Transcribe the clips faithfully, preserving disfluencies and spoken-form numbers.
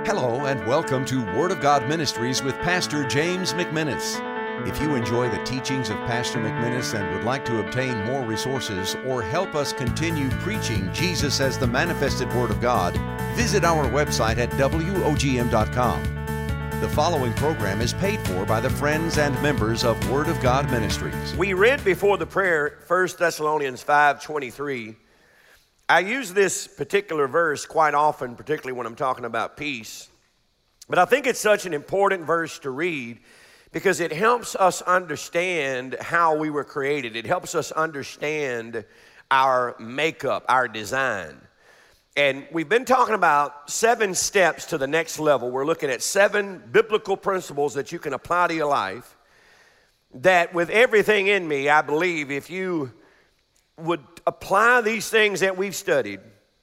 Hello and welcome to Word of God Ministries with Pastor James McMinnis. If you enjoy the teachings of Pastor McMinnis and would like to obtain more resources or help us continue preaching Jesus as the manifested Word of God, visit our website at W O G M dot com. The following program is paid for by the friends and members of Word of God Ministries. We read before the prayer First Thessalonians five twenty-three. I use this particular verse quite often, particularly when I'm talking about peace. But I think it's such an important verse to read because it helps us understand how we were created. It helps us understand our makeup, our design. And we've been talking about seven steps to the next level. We're looking at seven biblical principles that you can apply to your life. That with everything in me, I believe if you would apply these things that we've studied,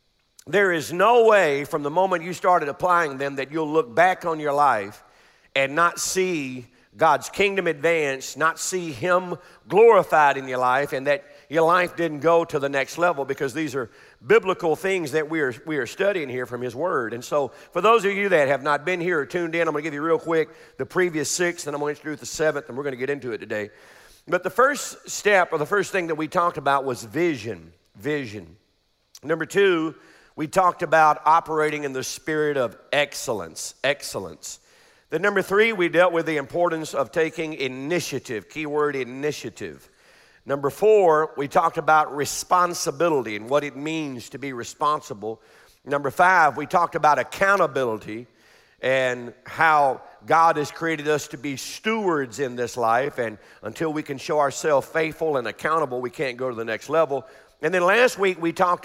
there is no way from the moment you started applying them that you'll look back on your life and not see God's kingdom advance, not see Him glorified in your life, and that your life didn't go to the next level, because these are biblical things that we are, we are studying here from His Word. And so for those of you that have not been here or tuned in, I'm going to give you real quick the previous six, and I'm going to introduce the seventh, and we're going to get into it today. But the first step, or the first thing that we talked about, was vision. Vision. Number two, we talked about operating in the spirit of excellence. Excellence. Then number three, we dealt with the importance of taking initiative. Keyword initiative. Number four, we talked about responsibility and what it means to be responsible. Number five, we talked about accountability and how God has created us to be stewards in this life, and until we can show ourselves faithful and accountable, we can't go to the next level. And then last week we talked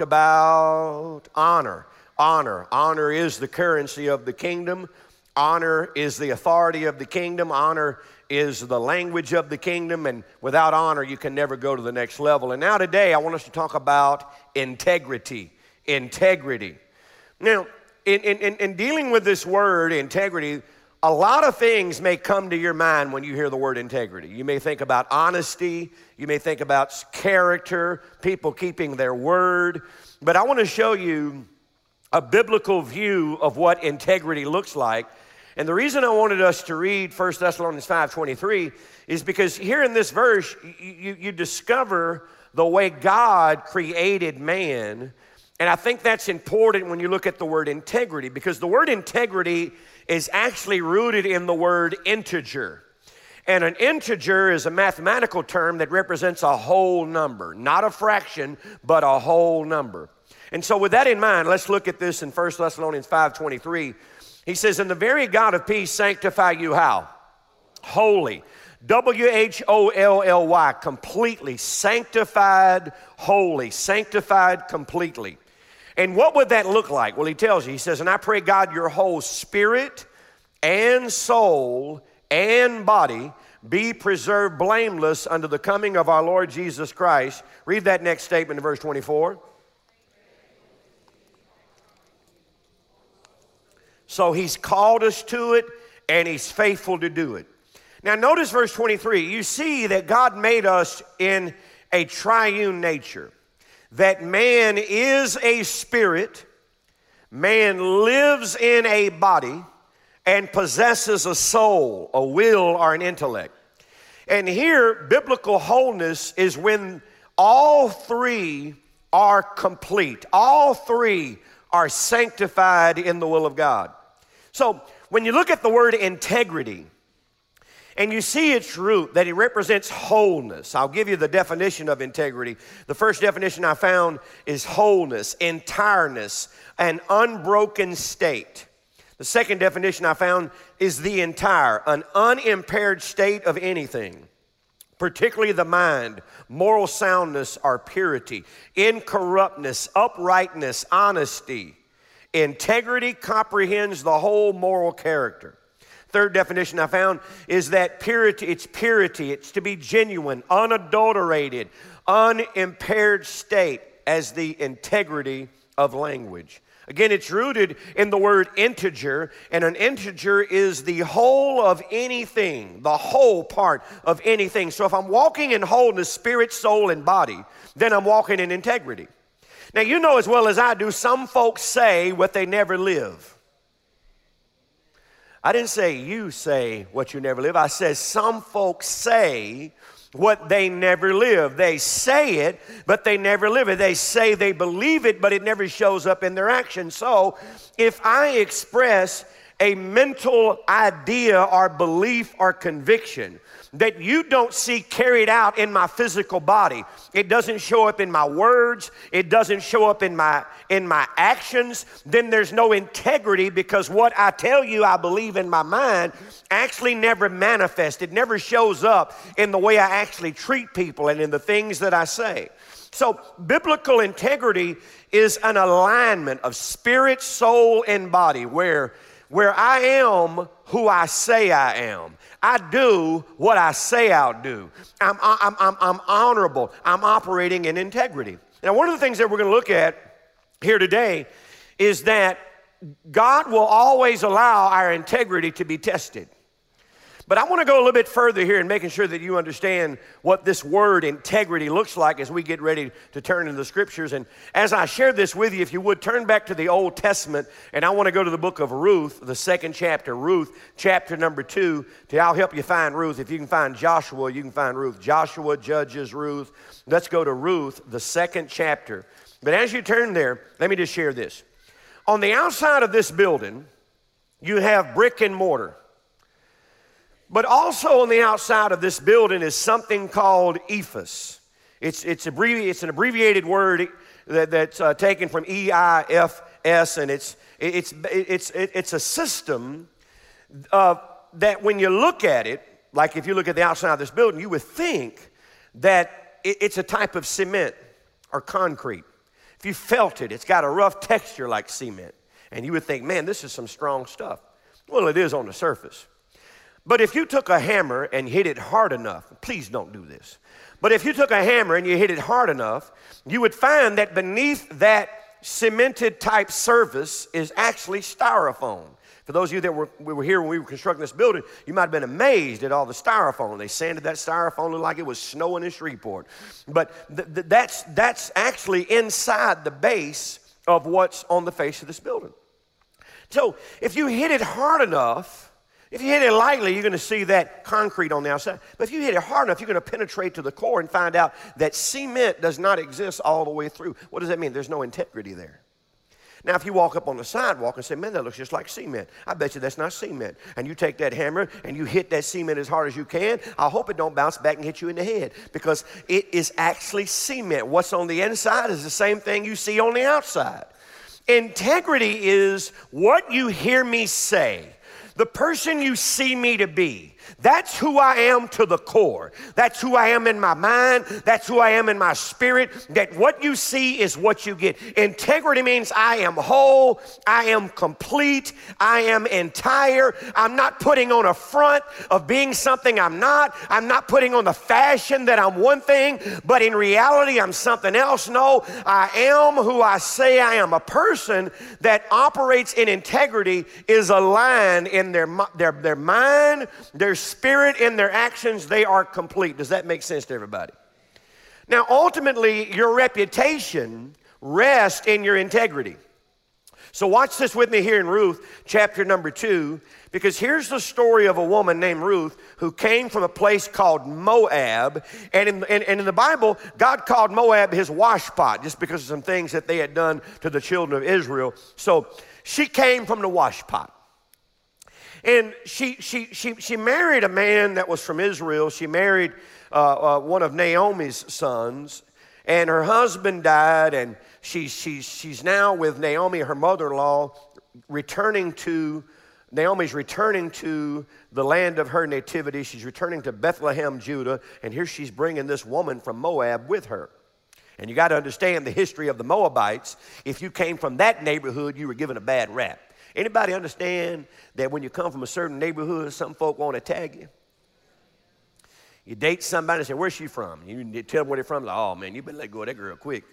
about honor. Honor. Honor is the currency of the kingdom. Honor is the authority of the kingdom. Honor is the language of the kingdom, and without honor you can never go to the next level. And now today I want us to talk about integrity. Integrity. Now, In, in, in dealing with this word, integrity, a lot of things may come to your mind when you hear the word integrity. You may think about honesty. You may think about character, people keeping their word. But I want to show you a biblical view of what integrity looks like. And the reason I wanted us to read First Thessalonians five twenty-three is because here in this verse, you, you, you discover the way God created man. And I think that's important when you look at the word integrity, because the word integrity is actually rooted in the word integer. And an integer is a mathematical term that represents a whole number, not a fraction, but a whole number. And so with that in mind, let's look at this in First Thessalonians five twenty-three. He says, "And the very God of peace sanctify you" how? Holy. W H O L L Y, completely. Sanctified, holy. Sanctified completely. And what would that look like? Well, he tells you, he says, "And I pray God your whole spirit and soul and body be preserved blameless unto the coming of our Lord Jesus Christ." Read that next statement in verse twenty-four. So he's called us to it, and he's faithful to do it. Now notice verse twenty-three. You see that God made us in a triune nature. That man is a spirit, man lives in a body, and possesses a soul, a will, or an intellect. And here, biblical wholeness is when all three are complete. All three are sanctified in the will of God. So when you look at the word integrity, and you see its root, that it represents wholeness. I'll give you the definition of integrity. The first definition I found is wholeness, entireness, an unbroken state. The second definition I found is the entire, an unimpaired state of anything, particularly the mind, moral soundness or purity, incorruptness, uprightness, honesty. Integrity comprehends the whole moral character. Third definition I found is that purity, it's purity, it's to be genuine, unadulterated, unimpaired state as the integrity of language. Again, it's rooted in the word integer, and an integer is the whole of anything, the whole part of anything. So if I'm walking in wholeness, spirit, soul, and body, then I'm walking in integrity. Now, you know as well as I do, some folks say what they never live. I didn't say you say what you never live. I said some folks say what they never live. They say it, but they never live it. They say they believe it, but it never shows up in their actions. So if I express a mental idea or belief or conviction that you don't see carried out in my physical body, it doesn't show up in my words, it doesn't show up in my in my actions, then there's no integrity, because what I tell you I believe in my mind actually never manifests. It never shows up in the way I actually treat people and in the things that I say. So biblical integrity is an alignment of spirit, soul, and body, where where I am who I say I am. I do what I say I'll do. I'm, I'm, I'm, I'm honorable. I'm operating in integrity. Now, one of the things that we're going to look at here today is that God will always allow our integrity to be tested. But I want to go a little bit further here in making sure that you understand what this word integrity looks like as we get ready to turn into the scriptures. And as I share this with you, if you would turn back to the Old Testament, and I want to go to the book of Ruth, the second chapter, Ruth, chapter number two. I'll help you find Ruth. If you can find Joshua, you can find Ruth. Joshua, Judges, Ruth. Let's go to Ruth, the second chapter. But as you turn there, let me just share this. On the outside of this building, you have brick and mortar. But also on the outside of this building is something called Ephes. It's, it's, abbrevi- it's an abbreviated word that, that's uh, taken from E I F S, and it's, it's, it's, it's a system uh, that when you look at it, like if you look at the outside of this building, you would think that it's a type of cement or concrete. If you felt it, it's got a rough texture like cement, and you would think, man, this is some strong stuff. Well, it is on the surface. But if you took a hammer and hit it hard enough, please don't do this. But if you took a hammer and you hit it hard enough, you would find that beneath that cemented type surface is actually styrofoam. For those of you that were, we were here when we were constructing this building, you might have been amazed at all the styrofoam. They sanded that styrofoam, looked like it was snowing in Shreveport. But th- th- that's, that's actually inside the base of what's on the face of this building. So if you hit it hard enough, if you hit it lightly, you're going to see that concrete on the outside. But if you hit it hard enough, you're going to penetrate to the core and find out that cement does not exist all the way through. What does that mean? There's no integrity there. Now, if you walk up on the sidewalk and say, man, that looks just like cement, I bet you that's not cement. And you take that hammer and you hit that cement as hard as you can, I hope it don't bounce back and hit you in the head, because it is actually cement. What's on the inside is the same thing you see on the outside. Integrity is what you hear me say. The person you see me to be, that's who I am to the core. That's who I am in my mind. That's who I am in my spirit. That what you see is what you get. Integrity means I am whole. I am complete. I am entire. I'm not putting on a front of being something I'm not. I'm not putting on the fashion that I'm one thing, but in reality I'm something else. No, I am who I say I am. A person that operates in integrity is aligned in their, their, their mind, their spirit, in their actions. They are complete. Does that make sense to everybody? Now, ultimately, your reputation rests in your integrity. So watch this with me here in Ruth, chapter number two, because here's the story of a woman named Ruth who came from a place called Moab. And in, and, and in the Bible, God called Moab his washpot just because of some things that they had done to the children of Israel. So she came from the washpot. And she, she, she, she married a man that was from Israel. She married uh, uh, one of Naomi's sons, and her husband died, and she, she, she's now with Naomi, her mother-in-law, returning to, Naomi's returning to the land of her nativity. She's returning to Bethlehem, Judah, and here she's bringing this woman from Moab with her. And you got to understand the history of the Moabites. If you came from that neighborhood, you were given a bad rap. Anybody understand that when you come from a certain neighborhood, some folk want to tag you? You date somebody and say, where's she from? You tell them where they're from. Like, oh, man, you better let go of that girl quick.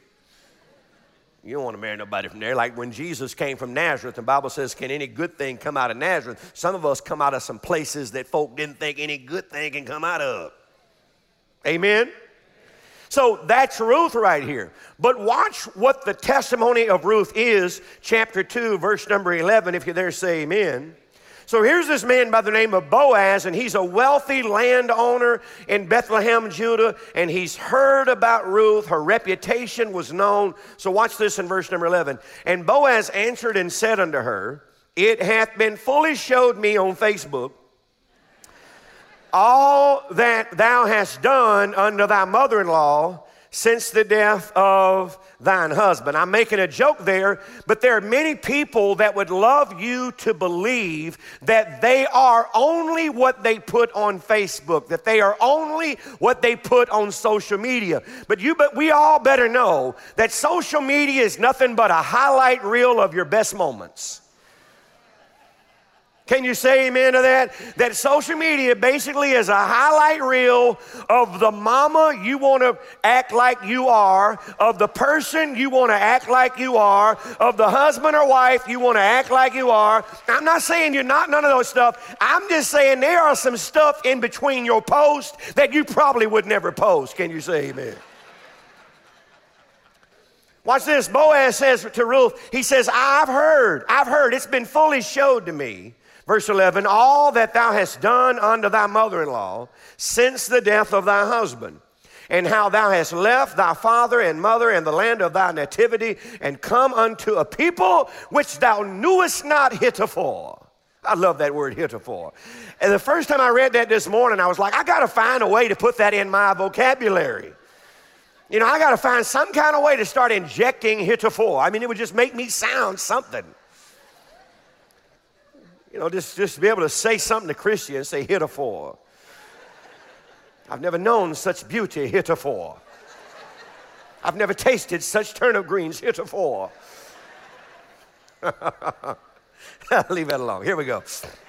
You don't want to marry nobody from there. Like when Jesus came from Nazareth, the Bible says, can any good thing come out of Nazareth? Some of us come out of some places that folk didn't think any good thing can come out of. Amen? So that's Ruth right here. But watch what the testimony of Ruth is, chapter two, verse number eleven. If you're there, say amen. So here's this man by the name of Boaz, and he's a wealthy landowner in Bethlehem, Judah, and he's heard about Ruth. Her reputation was known. So watch this in verse number eleven. And Boaz answered and said unto her, it hath been fully showed me on Facebook all that thou hast done unto thy mother-in-law since the death of thine husband. I'm making a joke there, but there are many people that would love you to believe that they are only what they put on Facebook, that they are only what they put on social media. But you, but we all better know that social media is nothing but a highlight reel of your best moments. Can you say amen to that? That social media basically is a highlight reel of the mama you want to act like you are, of the person you want to act like you are, of the husband or wife you want to act like you are. I'm not saying you're not none of those stuff. I'm just saying there are some stuff in between your posts that you probably would never post. Can you say amen? Watch this. Boaz says to Ruth, he says, I've heard, I've heard, it's been fully showed to me. Verse eleven, all that thou hast done unto thy mother-in-law since the death of thy husband, and how thou hast left thy father and mother and the land of thy nativity, and come unto a people which thou knewest not heretofore. I love that word heretofore. And the first time I read that this morning, I was like, I got to find a way to put that in my vocabulary. You know, I got to find some kind of way to start injecting heretofore. I mean, it would just make me sound something. You know, just, just to be able to say something to Christians, say heretofore. I've never known such beauty heretofore. I've never tasted such turnip greens heretofore. Leave that alone. Here we go.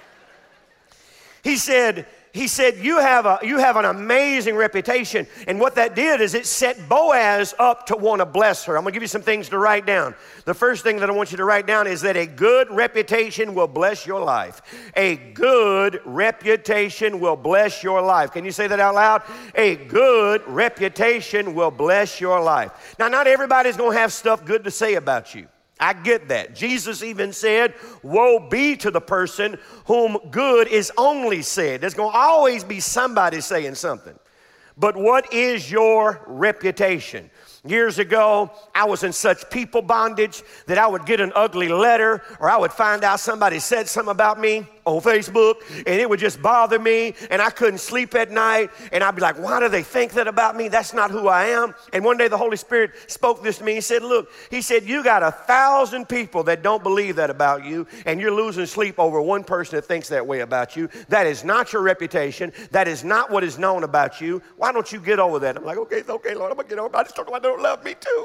He said, he said, you have a you have an amazing reputation. And what that did is it set Boaz up to want to bless her. I'm going to give you some things to write down. The first thing that I want you to write down is that a good reputation will bless your life. A good reputation will bless your life. Can you say that out loud? A good reputation will bless your life. Now, not everybody's going to have stuff good to say about you. I get that. Jesus even said, woe be to the person whom good is only said. There's going to always be somebody saying something. But what is your reputation? Years ago, I was in such people bondage that I would get an ugly letter, or I would find out somebody said something about me on Facebook, and it would just bother me, and I couldn't sleep at night, and I'd be like, why do they think that about me? That's not who I am. And one day the Holy Spirit spoke this to me. He said, look, he said, you got a thousand people that don't believe that about you, and you're losing sleep over one person that thinks that way about you. That is not your reputation. That is not what is known about you. Why don't you get over that? I'm like, okay, it's okay, Lord, I'm going to get over it. I just don't know why they don't love me too.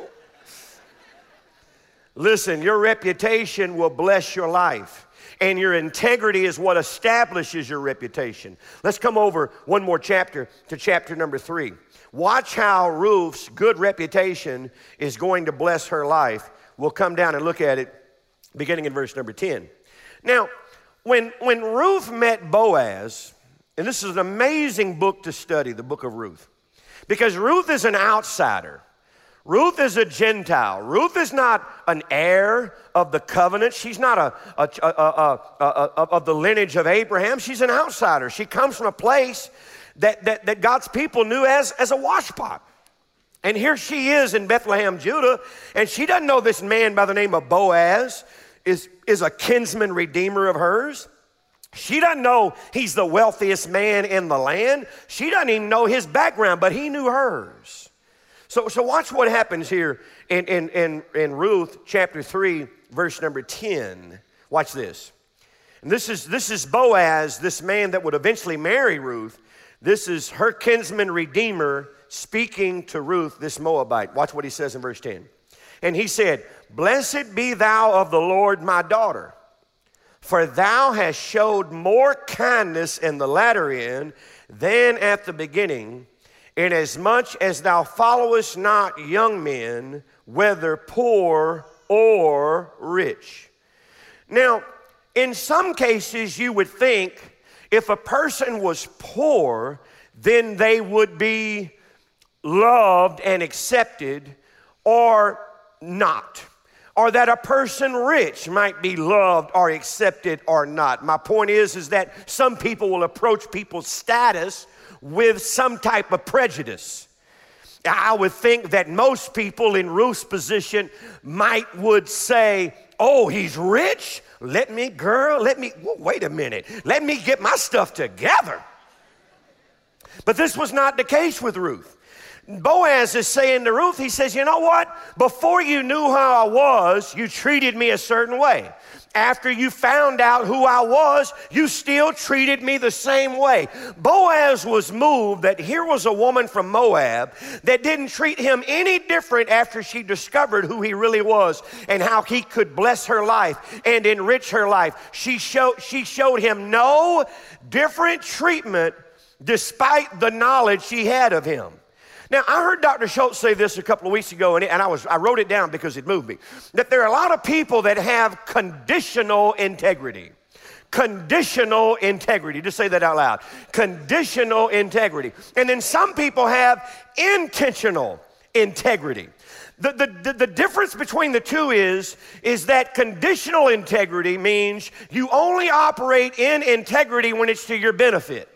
Listen, your reputation will bless your life. And your integrity is what establishes your reputation. Let's come over one more chapter to chapter number three. Watch how Ruth's good reputation is going to bless her life. We'll come down and look at it beginning in verse number ten. Now, when, when Ruth met Boaz, and this is an amazing book to study, the book of Ruth, because Ruth is an outsider. Ruth is a Gentile. Ruth is not an heir of the covenant. She's not a, a, a, a, a, a of the lineage of Abraham. She's an outsider. She comes from a place that, that, that God's people knew as, as a washpot. And here she is in Bethlehem, Judah, and she doesn't know this man by the name of Boaz is, is a kinsman redeemer of hers. She doesn't know he's the wealthiest man in the land. She doesn't even know his background, but he knew hers. So, so watch what happens here in, in, in, in Ruth chapter three, verse number ten. Watch this. And this is, this is Boaz, this man that would eventually marry Ruth. This is her kinsman redeemer speaking to Ruth, this Moabite. Watch what he says in verse ten. And he said, blessed be thou of the Lord, my daughter, for thou hast showed more kindness in the latter end than at the beginning, inasmuch as thou followest not young men, whether poor or rich. Now, in some cases, you would think if a person was poor, then they would be loved and accepted or not. or that a person rich might be loved or accepted or not. My point is, is that some people will approach people's status with some type of prejudice. I would think that most people in Ruth's position might would say, oh, he's rich? Let me, girl, let me, wait a minute. Let me get my stuff together. But this was not the case with Ruth. Boaz is saying to Ruth, he says, you know what? Before you knew how I was, you treated me a certain way. After you found out who I was, you still treated me the same way. Boaz was moved that here was a woman from Moab that didn't treat him any different after she discovered who he really was and how he could bless her life and enrich her life. She showed, she showed him no different treatment despite the knowledge she had of him. Now, I heard Doctor Schultz say this a couple of weeks ago, and, it, and I, was, I wrote it down because it moved me, that there are a lot of people that have conditional integrity. Conditional integrity. Just say that out loud. Conditional integrity. And then some people have intentional integrity. The, the, the, the difference between the two is, is that conditional integrity means you only operate in integrity when it's to your benefit.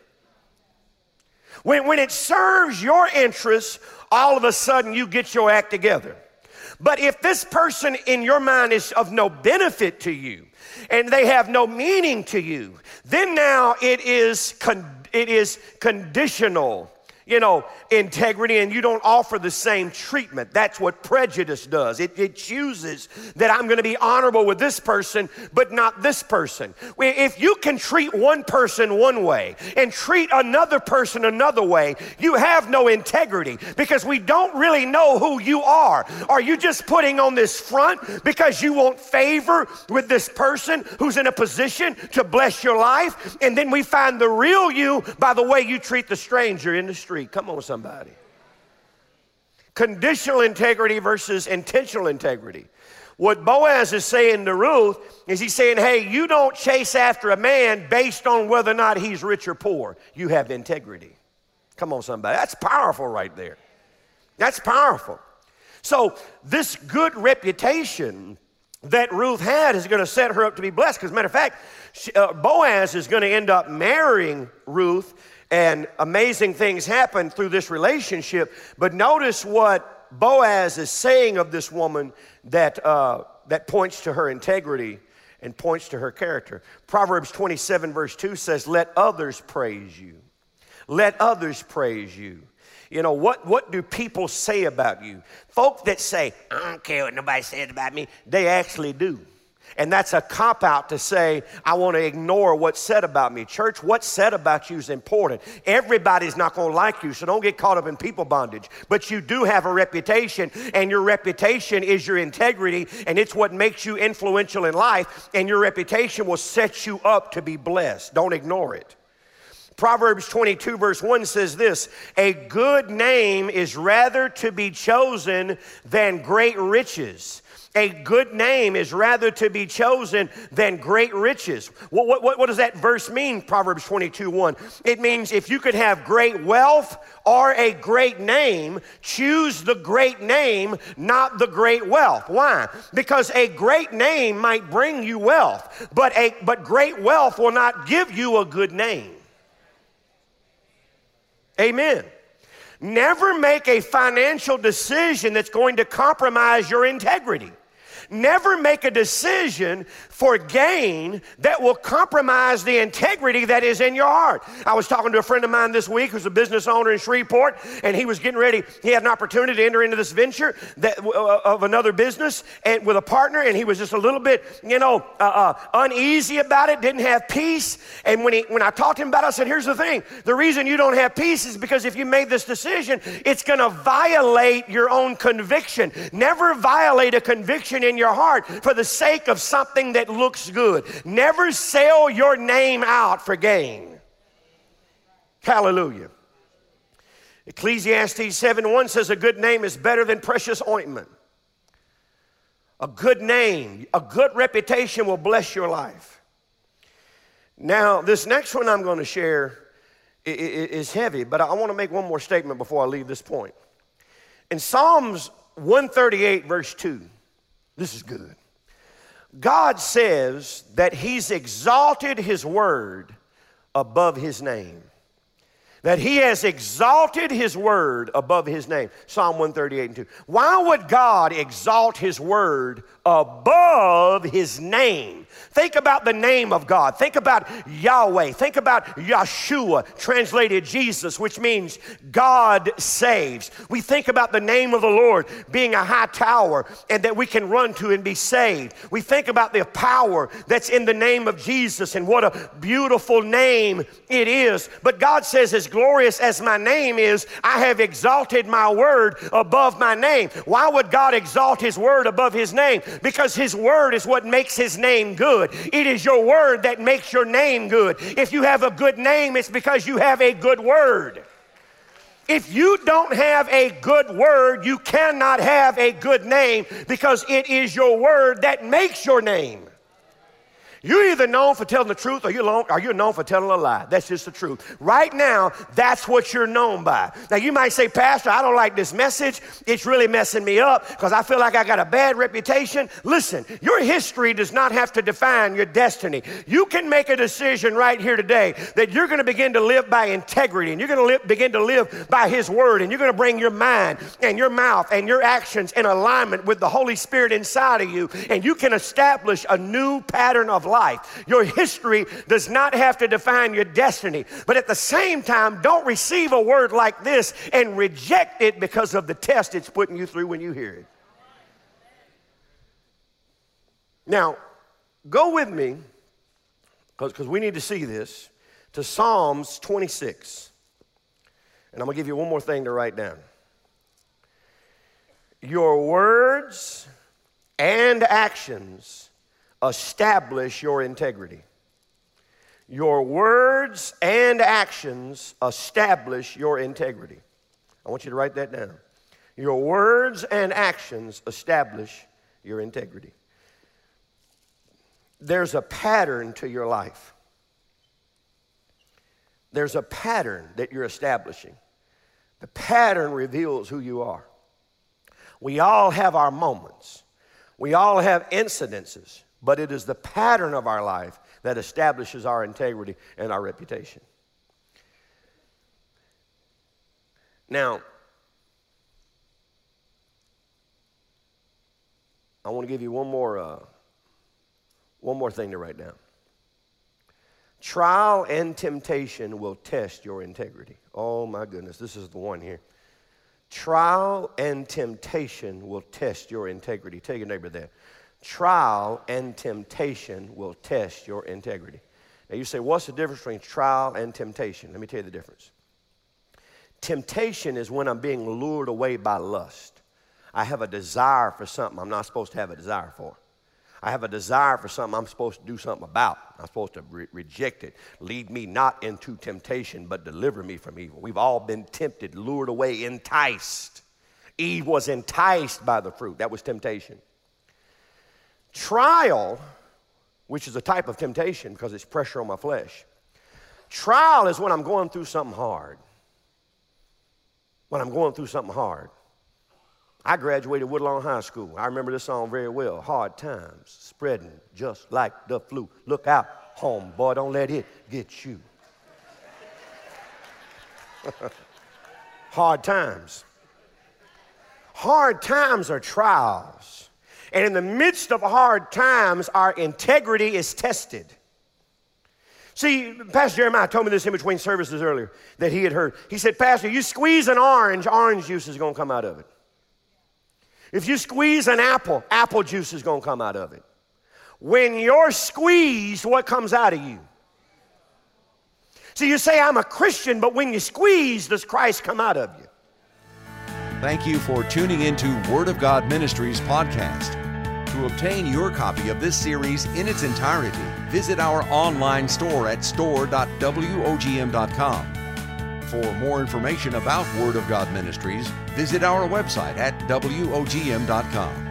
When, when it serves your interests, all of a sudden you get your act together. But if this person in your mind is of no benefit to you and they have no meaning to you, then now it is, con- it is conditional, you know, integrity, and you don't offer the same treatment. That's what prejudice does. It, it chooses that I'm going to be honorable with this person, but not this person. If you can treat one person one way and treat another person another way, you have no integrity because we don't really know who you are. Are you just putting on this front because you want favor with this person who's in a position to bless your life? And then we find the real you by the way you treat the stranger in the street. Come on, somebody. Conditional integrity versus intentional integrity. What Boaz is saying to Ruth is he's saying, hey, you don't chase after a man based on whether or not he's rich or poor. You have integrity. Come on, somebody. That's powerful right there. That's powerful. So this good reputation that Ruth had is going to set her up to be blessed. Because, matter of fact, she, uh, Boaz is going to end up marrying Ruth, and amazing things happen through this relationship. But notice what Boaz is saying of this woman that, uh, that points to her integrity and points to her character. Proverbs twenty-seven verse two says, let others praise you. Let others praise you. You know, what, what do people say about you? Folk that say, I don't care what nobody says about me, they actually do. And that's a cop-out to say, I want to ignore what's said about me. Church, what's said about you is important. Everybody's not going to like you, so don't get caught up in people bondage. But you do have a reputation, and your reputation is your integrity, and it's what makes you influential in life, and your reputation will set you up to be blessed. Don't ignore it. Proverbs twenty-two verse one says this, a good name is rather to be chosen than great riches. A good name is rather to be chosen than great riches. What, what, what does that verse mean, Proverbs twenty-two one? It means if you could have great wealth or a great name, choose the great name, not the great wealth. Why? Because a great name might bring you wealth, but, a, but great wealth will not give you a good name. Amen. Never make a financial decision that's going to compromise your integrity. Never make a decision for gain that will compromise the integrity that is in your heart. I was talking to a friend of mine this week who's a business owner in Shreveport, and he was getting ready. He had an opportunity to enter into this venture that, uh, of another business and with a partner, and he was just a little bit, you know, uh, uh, uneasy about it, didn't have peace. And when, he, when I talked to him about it, I said, here's the thing. The reason you don't have peace is because if you made this decision, it's going to violate your own conviction. Never violate a conviction in your heart for the sake of something that looks good. Never sell your name out for gain. Hallelujah. Ecclesiastes seven one says a good name is better than precious ointment. A good name, a good reputation will bless your life. Now, this next one I'm going to share is heavy, but I want to make one more statement before I leave this point. In Psalms one thirty-eight verse two, This is good. God says that he's exalted his word above his name. That he has exalted his word above his name. Psalm one thirty-eight and two. Why would God exalt his word above his name? Think about the name of God. Think about Yahweh. Think about Yeshua, translated Jesus, which means God saves. We think about the name of the Lord being a high tower and that we can run to and be saved. We think about the power that's in the name of Jesus and what a beautiful name it is. But God says, as glorious as my name is, I have exalted my word above my name. Why would God exalt his word above his name? Because his word is what makes his name good. It is your word that makes your name good. If you have a good name, it's because you have a good word. If you don't have a good word, you cannot have a good name, because it is your word that makes your name. You're either known for telling the truth or you're, known, or you're known for telling a lie. That's just the truth. Right now, that's what you're known by. Now, you might say, Pastor, I don't like this message. It's really messing me up because I feel like I got a bad reputation. Listen, your history does not have to define your destiny. You can make a decision right here today that you're going to begin to live by integrity, and you're going to begin to live by his word, and you're going to bring your mind and your mouth and your actions in alignment with the Holy Spirit inside of you, and you can establish a new pattern of life. Your history does not have to define your destiny, but at the same time, don't receive a word like this and reject it because of the test it's putting you through when you hear it. Now, go with me, because we need to see this, to Psalms twenty-six. And I'm going to give you one more thing to write down. Your words and actions establish your integrity. Your words and actions establish your integrity. I want you to write that down. Your words and actions establish your integrity. There's a pattern to your life. There's a pattern that you're establishing. The pattern reveals who you are. We all have our moments. We all have incidences. But it is the pattern of our life that establishes our integrity and our reputation. Now, I want to give you one more, uh, one more thing to write down. Trial and temptation will test your integrity. Oh my goodness, this is the one here. Trial and temptation will test your integrity. Tell your neighbor that. Trial and temptation will test your integrity. Now you say, what's the difference between trial and temptation? Let me tell you the difference. Temptation is when I'm being lured away by lust. I have a desire for something I'm not supposed to have a desire for. I have a desire for something I'm supposed to do something about. I'm supposed to re- reject it. Lead me not into temptation, but deliver me from evil. We've all been tempted, lured away, enticed. Eve was enticed by the fruit. That was temptation. Trial, which is a type of temptation because it's pressure on my flesh. Trial is when I'm going through something hard. When I'm going through something hard. I graduated Woodlawn High School. I remember this song very well. Hard times spreading just like the flu. Look out, home boy, don't let it get you. Hard times. Hard times are trials. And in the midst of hard times, our integrity is tested. See, Pastor Jeremiah told me this in between services earlier that he had heard. He said, Pastor, you squeeze an orange, orange juice is going to come out of it. If you squeeze an apple, apple juice is going to come out of it. When you're squeezed, what comes out of you? So you say, I'm a Christian, but when you squeeze, does Christ come out of you? Thank you for tuning into Word of God Ministries podcast. To obtain your copy of this series in its entirety, visit our online store at store dot w o g m dot com. For more information about Word of God Ministries, visit our website at w o g m dot com.